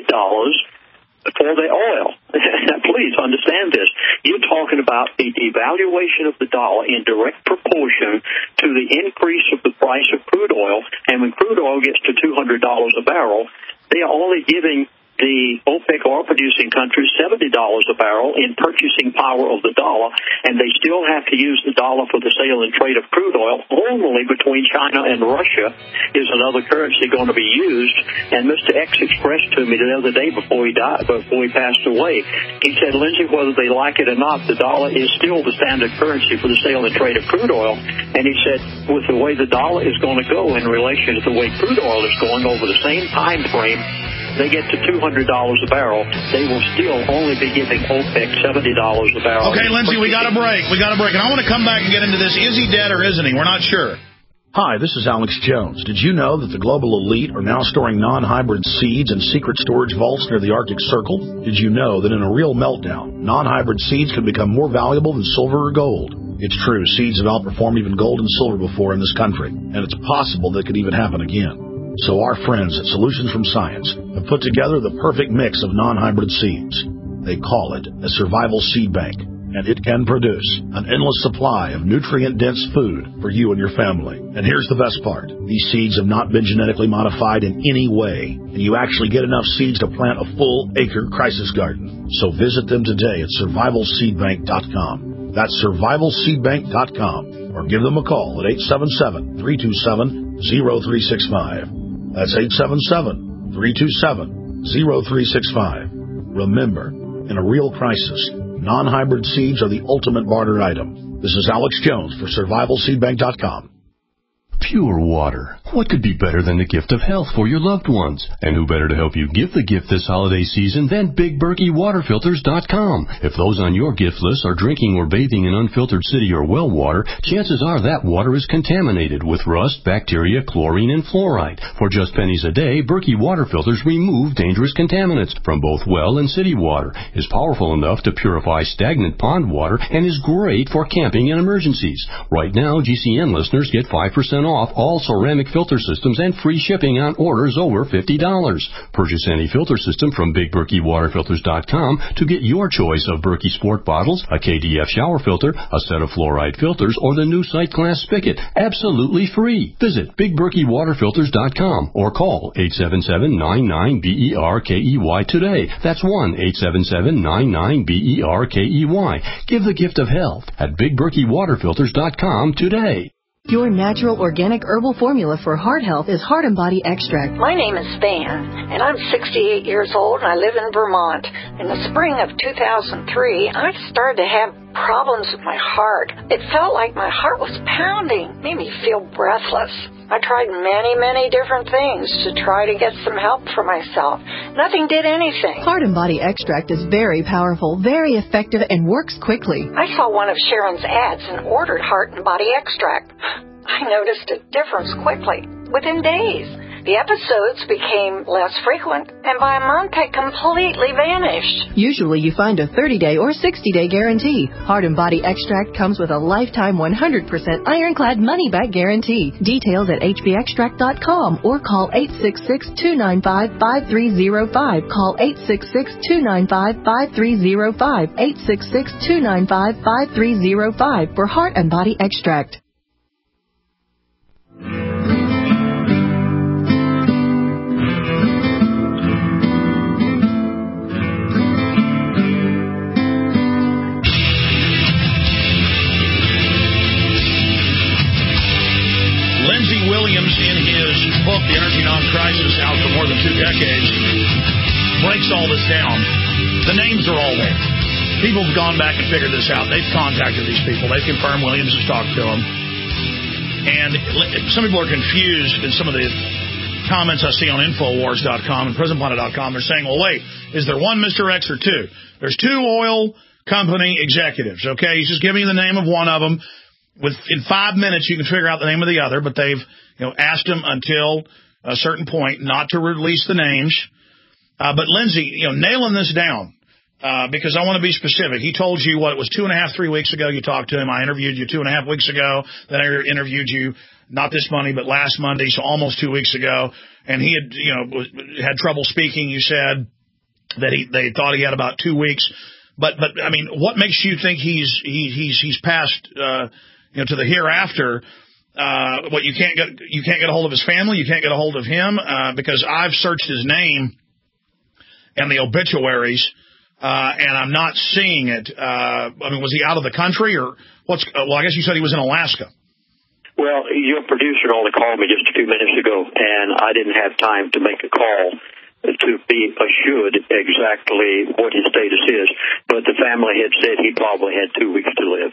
for their oil. Please understand this. You're talking about the devaluation of the dollar in direct proportion to the increase of the price of crude oil, and when crude oil gets to $200 a barrel, they are only giving the OPEC oil-producing countries $70 a barrel in purchasing power of the dollar, and they still have to use the dollar for the sale and trade of crude oil. Only between China and Russia is another currency going to be used. And Mr. X expressed to me the other day before he passed away, he said, Lindsay, whether they like it or not, the dollar is still the standard currency for the sale and trade of crude oil. And he said, with the way the dollar is going to go in relation to the way crude oil is going over the same time frame, they get to $200 a barrel, they will still only be giving OPEC $70 a barrel. Okay, Lindsay, we got a break. And I want to come back and get into this. Is he dead or isn't he? We're not sure. Hi, this is Alex Jones. Did you know that the global elite are now storing non-hybrid seeds in secret storage vaults near the Arctic Circle? Did you know that in a real meltdown, non-hybrid seeds can become more valuable than silver or gold? It's true, seeds have outperformed even gold and silver before in this country, and it's possible that could even happen again. So our friends at Solutions from Science have put together the perfect mix of non-hybrid seeds. They call it a survival seed bank, and it can produce an endless supply of nutrient-dense food for you and your family. And here's the best part. These seeds have not been genetically modified in any way, and you actually get enough seeds to plant a full-acre crisis garden. So visit them today at survivalseedbank.com. That's survivalseedbank.com, or give them a call at 877-327-0365. That's 877-327-0365. Remember, in a real crisis, non-hybrid seeds are the ultimate barter item. This is Alex Jones for survivalseedbank.com. Pure water. What could be better than the gift of health for your loved ones? And who better to help you give the gift this holiday season than BigBerkeyWaterFilters.com? If those on your gift list are drinking or bathing in unfiltered city or well water, chances are that water is contaminated with rust, bacteria, chlorine, and fluoride. For just pennies a day, Berkey Water Filters remove dangerous contaminants from both well and city water, is powerful enough to purify stagnant pond water, and is great for camping and emergencies. Right now, GCN listeners get 5% off all ceramic filter systems and free shipping on orders over $50. Purchase any filter system from BigBerkeyWaterFilters.com to get your choice of Berkey Sport bottles, a KDF shower filter, a set of fluoride filters, or the new Sight Glass spigot, absolutely free. Visit BigBerkeyWaterFilters.com or call 877-99-BERKEY today. That's 1-877-99-BERKEY. Give the gift of health at BigBerkeyWaterFilters.com today. Your natural organic herbal formula for heart health is Heart and Body Extract. My name is Van, and I'm 68 years old, and I live in Vermont. In the spring of 2003, I started to have problems with my heart. It felt like my heart was pounding, made me feel breathless. I tried many different things to try to get some help for myself. Nothing did anything. Heart and Body Extract is very powerful, very effective, and works quickly. I saw one of Sharon's ads and ordered Heart and Body Extract. I noticed a difference quickly, within days. The episodes became less frequent, and by a month they completely vanished. Usually you find a 30-day or 60-day guarantee. Heart and Body Extract comes with a lifetime 100% ironclad money-back guarantee. Details at hbextract.com or call 866-295-5305. Call 866-295-5305. 866-295-5305 for Heart and Body Extract. Williams, in his book, The Energy Non-Crisis, out for more than 2 decades, breaks all this down. The names are all there. People have gone back and figured this out. They've contacted these people. They've confirmed Williams has talked to them. And some people are confused in some of the comments I see on Infowars.com and PrisonPlanet.com. They're saying, well, wait, is there one Mr. X or two? There's two oil company executives, okay? He's just giving you the name of one of them. In 5 minutes, you can figure out the name of the other, but they've asked him until a certain point not to release the names. But Lindsay, nailing this down, because I want to be specific. He told you what it was 2.5, 3 weeks ago. You talked to him. I interviewed you 2.5 weeks ago. Then I interviewed you not this Monday, but last Monday, so almost 2 weeks ago. And he had trouble speaking. You said that they thought he had about 2 weeks. But I mean, what makes you think he's passed to the hereafter? You can't get a hold of his family. You can't get a hold of him because I've searched his name and the obituaries, and I'm not seeing it. I mean, was he out of the country or what's? Well, I guess you said he was in Alaska. Well, your producer only called me just a few minutes ago, and I didn't have time to make a call to be assured exactly what his status is. But the family had said he probably had 2 weeks to live.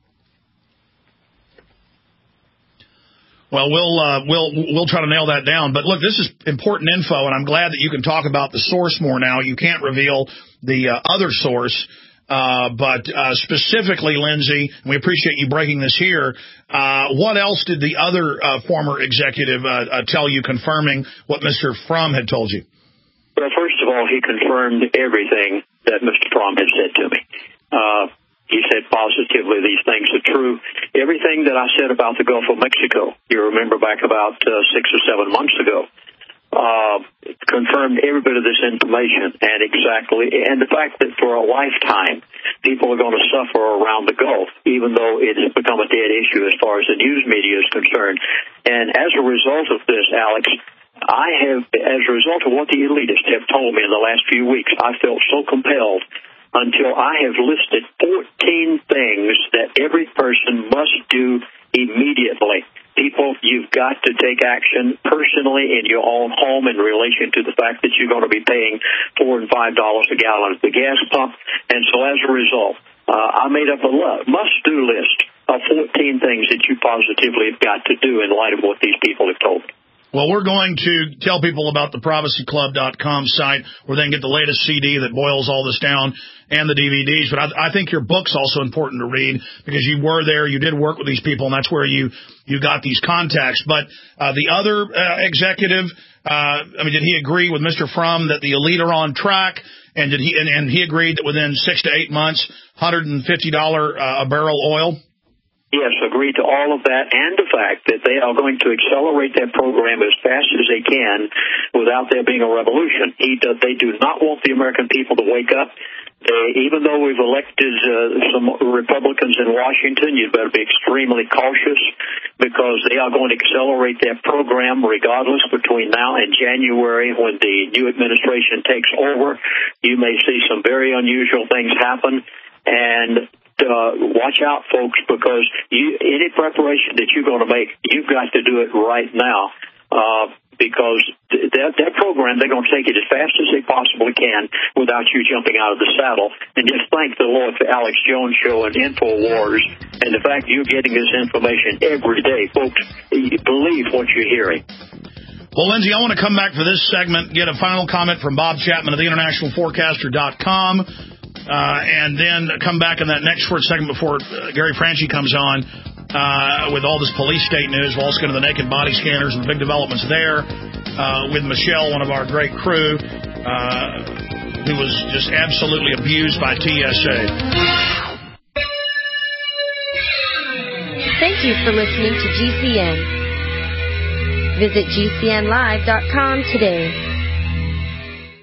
Well, we'll try to nail that down. But look, this is important info, and I'm glad that you can talk about the source more now. You can't reveal the other source. But specifically, Lindsay, and we appreciate you breaking this here, what else did the other former executive tell you, confirming what Mr. Frum had told you? Well, first of all, he confirmed everything that Mr. Frum had said to me. He said positively these things are true. Everything that I said about the Gulf of Mexico, you remember back about 6 or 7 months ago, confirmed every bit of this information and the fact that for a lifetime people are going to suffer around the Gulf, even though it has become a dead issue as far as the news media is concerned. And as a result of this, Alex, as a result of what the elitists have told me in the last few weeks, I felt so compelled until I have listed 14 things that every person must do immediately. People, you've got to take action personally in your own home in relation to the fact that you're going to be paying $4 and $5 a gallon at the gas pump. And so as a result, I made up a must-do list of 14 things that you positively have got to do in light of what these people have told me. Well, we're going to tell people about the ProphecyClub.com site where they can get the latest CD that boils all this down and the DVDs. But I think your book's also important to read because you were there, you did work with these people, and that's where you got these contacts. But the other executive, did he agree with Mr. Frum that the elite are on track? And he agreed that within 6 to 8 months, $150 a barrel oil? Yes, agreed to all of that and the fact that they are going to accelerate that program as fast as they can without there being a revolution. They do not want the American people to wake up. Even though we've elected some Republicans in Washington, you better be extremely cautious because they are going to accelerate that program regardless between now and January when the new administration takes over. You may see some very unusual things happen. And watch out, folks, because any preparation that you're going to make, you've got to do it right now because that program, they're going to take it as fast as they possibly can without you jumping out of the saddle. And just thank the Lord for Alex Jones Show and InfoWars and the fact you're getting this information every day. Folks, believe what you're hearing. Well, Lindsay, I want to come back for this segment, get a final comment from Bob Chapman of theinternationalforecaster.com. And then come back in that next short segment before Gary Franchi comes on with all this police state news. We'll also go to the naked body scanners and the big developments there with Michelle, one of our great crew, who was just absolutely abused by TSA. Thank you for listening to GCN. Visit GCNlive.com today.